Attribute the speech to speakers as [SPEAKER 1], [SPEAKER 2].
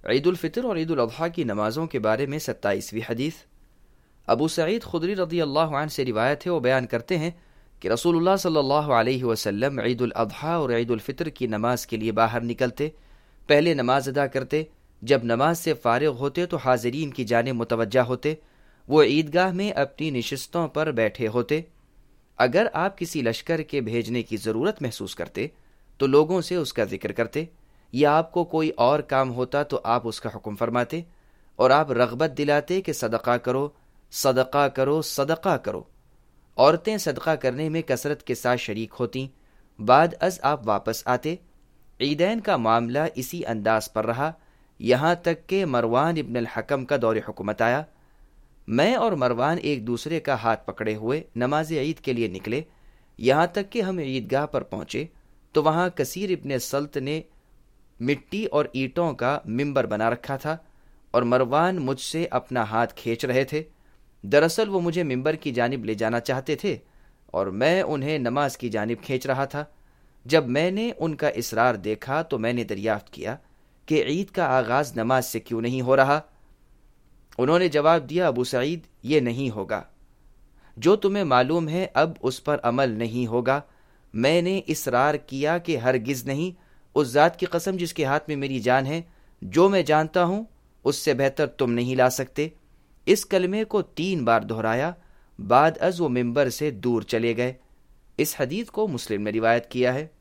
[SPEAKER 1] عید الفطر اور عید الاضحیٰ کی نمازوں کے بارے میں 27ویں حدیث۔ ابو سعید خدری رضی اللہ عنہ سے روایت ہے، وہ بیان کرتے ہیں کہ رسول اللہ صلی اللہ علیہ وسلم عید الاضحیٰ اور عید الفطر کی نماز کے لیے باہر نکلتے، پہلے نماز ادا کرتے، جب نماز سے فارغ ہوتے تو حاضرین کی جانب متوجہ ہوتے، وہ عیدگاہ میں اپنی نشستوں پر بیٹھے ہوتے۔ اگر آپ کسی لشکر کے بھیجنے کی ضرورت محسوس کرتے تو لوگوں سے اس کا ذکر کرتے، یا آپ کو کوئی اور کام ہوتا تو آپ اس کا حکم فرماتے، اور آپ رغبت دلاتے کہ صدقہ کرو، صدقہ کرو، صدقہ کرو۔ عورتیں صدقہ کرنے میں کثرت کے ساتھ شریک ہوتیں۔ بعد از آپ واپس آتے۔ عیدین کا معاملہ اسی انداز پر رہا، یہاں تک کہ مروان ابن الحکم کا دور حکومت آیا۔ میں اور مروان ایک دوسرے کا ہاتھ پکڑے ہوئے نماز عید کے لیے نکلے، یہاں تک کہ ہم عیدگاہ پر پہنچے تو وہاں کثیر ابن سلط نے مٹی اور اینٹوں کا ممبر بنا رکھا تھا، اور مروان مجھ سے اپنا ہاتھ کھینچ رہے تھے۔ دراصل وہ مجھے ممبر کی جانب لے جانا چاہتے تھے اور میں انہیں نماز کی جانب کھینچ رہا تھا۔ جب میں نے ان کا اصرار دیکھا تو میں نے دریافت کیا کہ عید کا آغاز نماز سے کیوں نہیں ہو رہا؟ انہوں نے جواب دیا، ابو سعید، یہ نہیں ہوگا، جو تمہیں معلوم ہے اب اس پر عمل نہیں ہوگا۔ میں نے اصرار کیا کہ ہرگز نہیں، اس ذات کی قسم جس کے ہاتھ میں میری جان ہے، جو میں جانتا ہوں اس سے بہتر تم نہیں لا سکتے۔ اس کلمے کو 3 بار دہرایا، بعد از وہ ممبر سے دور چلے گئے۔ اس حدیث کو مسلم نے روایت کیا ہے۔